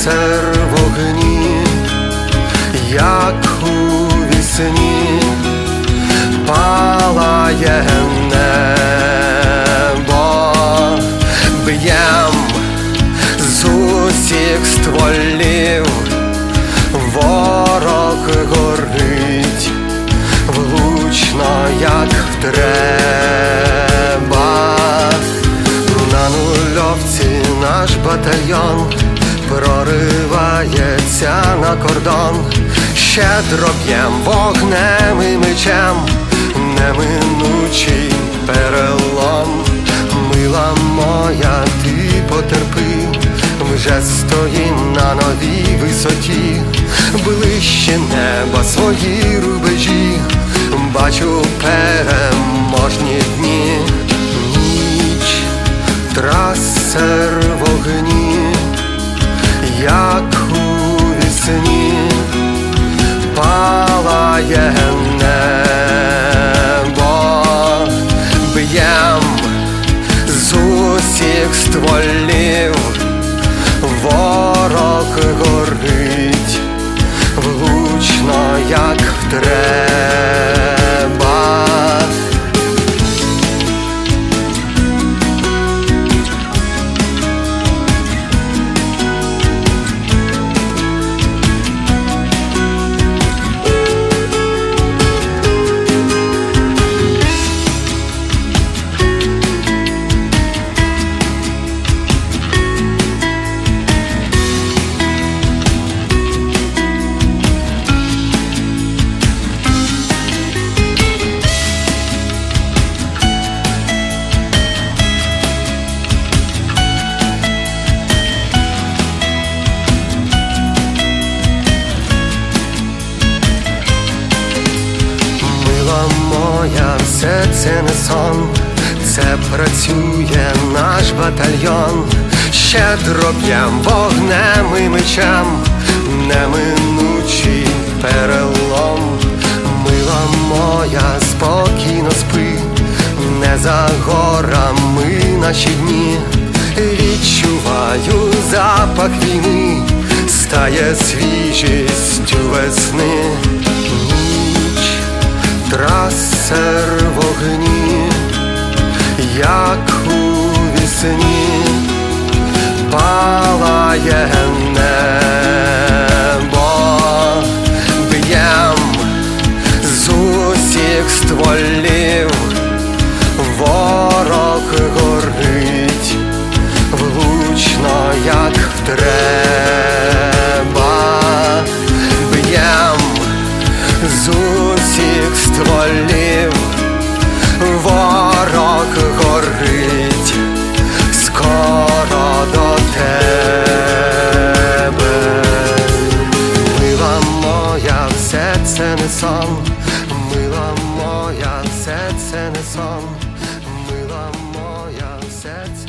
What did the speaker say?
Трасер вогні, як у вісні, палає небо, б'єм з усіх стволів, ворог горить, влучно, як треба. На нульовці наш батальйон проривається на кордон. Щедро б'єм вогнем і мечем, неминучий перелом. Мила моя, ти потерпи, вже стоїм на новій висоті. Ближче неба свої рубежі, бачу переможні дні. Ніч, трасер вогні, як у вісні, палає небо, б'єм з усіх стволів, ворог горить, влучно, як треба. Моя, все це не сон, це працює наш батальйон. Щедро б'єм вогнем і мечем, неминучий перелом. Мила моя, спокійно спи, не за горами наші дні. Відчуваю запах війни, стає свіжістю весни. Трасер вогні, як у вісні, палає небо, б'єм з усіх стволів, ворог горить, влучно, як треба. Б'єм з усіх стволів, ворог горить, скоро до тебе. Мила моя, все це не сон, мила моя, все це не сон, мила моя, все це